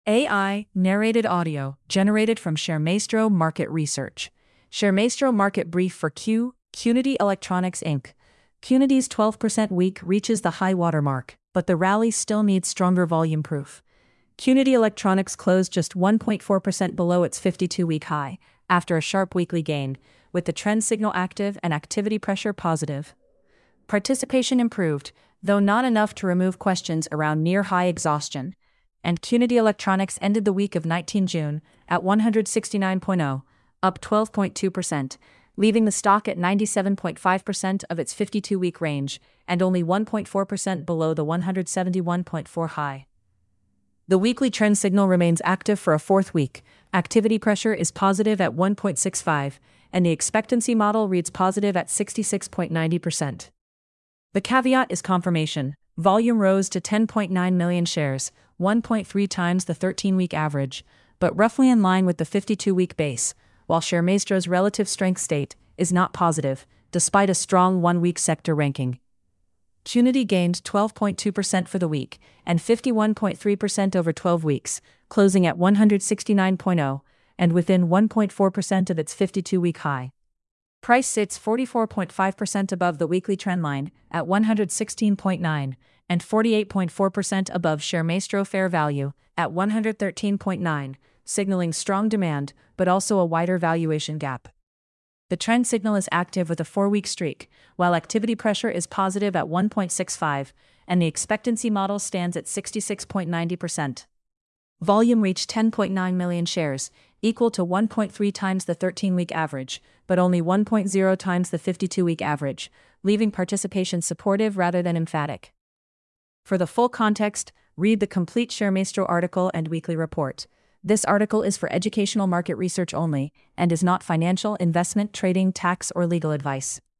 AI narrated audio generated from ShareMaestro Market Research. ShareMaestro Market Brief for Qnity Electronics Inc. Qnity's 12% week reaches the high water mark, but the rally still needs stronger volume proof. Qnity Electronics closed just 1.4% below its 52-week high, after a sharp weekly gain, with the trend signal active and activity pressure positive. Participation improved, though not enough to remove questions around near-high exhaustion, and Qnity Electronics ended the week of 19 June at 169.0, up 12.2%, leaving the stock at 97.5% of its 52-week range and only 1.4% below the 171.4 high. The weekly trend signal remains active for a fourth week, activity pressure is positive at 1.65, and the expectancy model reads positive at 66.90%. The caveat is confirmation. Volume rose to 10.9 million shares, 1.3 times the 13-week average, but roughly in line with the 52-week base, while ShareMaestro's relative strength state is not positive, despite a strong one-week sector ranking. Qnity gained 12.2% for the week, and 51.3% over 12 weeks, closing at 169.0, and within 1.4% of its 52-week high. Price sits 44.5% above the weekly trendline at 116.9 and 48.4% above ShareMaestro fair value at 113.9, signaling strong demand but also a wider valuation gap. The trend signal is active with a 4-week streak, while activity pressure is positive at 1.65 and the expectancy model stands at 66.90%. Volume reached 10.9 million shares, equal to 1.3 times the 13-week average, but only 1.0 times the 52-week average, leaving participation supportive rather than emphatic. For the full context, read the complete ShareMaestro article and weekly report. This article is for educational market research only and is not financial, investment, trading, tax, or legal advice.